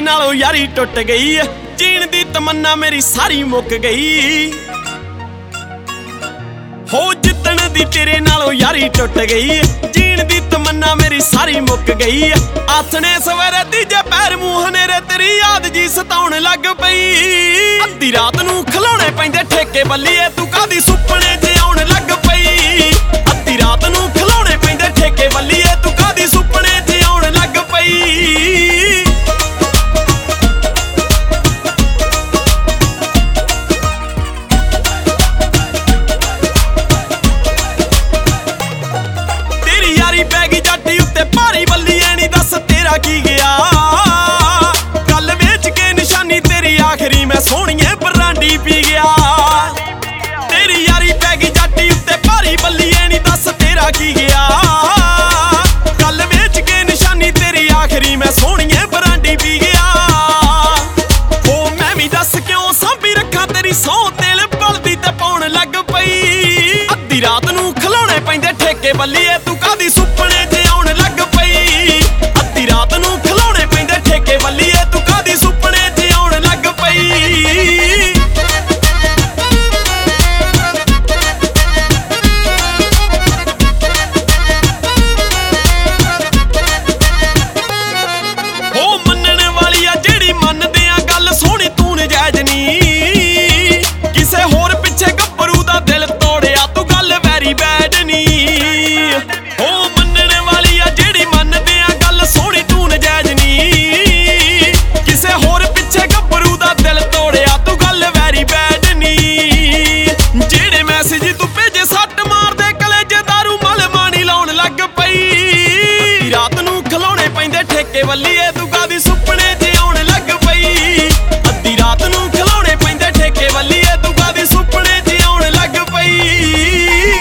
नालों यारी टुट गई। जीण दी तमन्ना मेरी सारी मुक गई। हो जितन दी तेरे नालों यारी टुट गई। जीण दी तमन्ना मेरी सारी मुक गई। आथने सवेरे तीजे पैर मूंह हनेरे तेरी याद जी सताउण लग पई। अद्धी रात नूं खिलौणे पैंदे ठेके बल्लीए तू कादी सुपने च आउण लग पई। अद्धी रात नूं खिलौणे पैंदे ठेके बल्लीए तू कादी सुपने च आउण लग पई। पैगी जाटी उत्ते भारी बल्लीए नी दस तेरा की गया। गल वेच के निशानी तेरी आखिरी मैं सोहणिए बरांडी पी गया। तेरी यारी पैगी जाटी उत्ते भारी बल्लीए नी दस तेरा की गया। गल वेच के निशानी तेरी आखिरी मैं सोहणिए बरांडी पी गया। ओ मैं भी दस क्यों सांभी रखा तेरी सौ तेल बलदी ते पाउण लग पई। अद्धी रात नूं खिलौणे पैंदे ठेके बल्लीए तू कादी सुपने च आउण लग पई। अद्धी रात नूं खिलौणे पैंदे ठेके बल्लीए तू कादी सुपने च आउण लग पई। हो मन्नण वाली आ जेड़ी मनदे आ गल सोहणी तू नजायज नी। किसे होर पिछे गब्बरू दा दिल तोड़िया तू गल वैरी बैड नी। हो मन्नण वाली आ जेड़ी मनदे आ गल सोहणी तू नजायज नी। किसे होर पिछे गब्बरू दा दिल तोड़िया तू गल वैरी बैड नी। जेड़े मैसेज तू भेजे सट मार दे कलेजे दारू मल मानी लाउण लग पई। रात नूं खिलौणे पैंदे ठेके बल्लीए तू कादी सुपने च आउण लग पई। अद्धी रात नूं खिलौणे पैंदे ठेके बल्लीए तू कादी सुपने च आउण लग पई।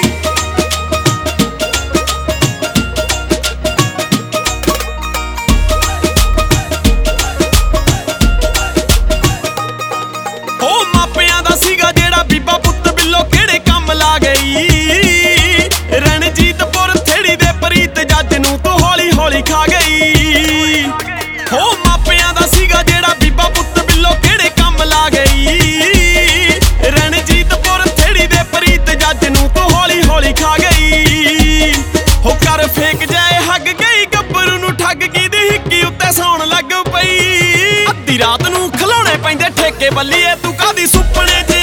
हो मापियां दा सीगा जेड़ा बीबा पुੱਤ बिल्लो किहड़े काम ला गई। रणजीतपुर थेड़ी दे प्रीत जज नूं तू हौली हौली खा गई। हो मापियां दा सीगा जेड़ा बीबा पुੱਤ बिल्लो किहड़े काम ला गई। रणजीतपुर थेड़ी दे प्रीत जज नूं तू हौली हौली खा गई। हो कर फेंक जाए हग गई गब्बरू नूं ठग की दी हिक्की उत्ते सौण लग पई। अद्धी रात नूं खिलौणे पैंदे ठेके बल्लीए तू कादी सुपने च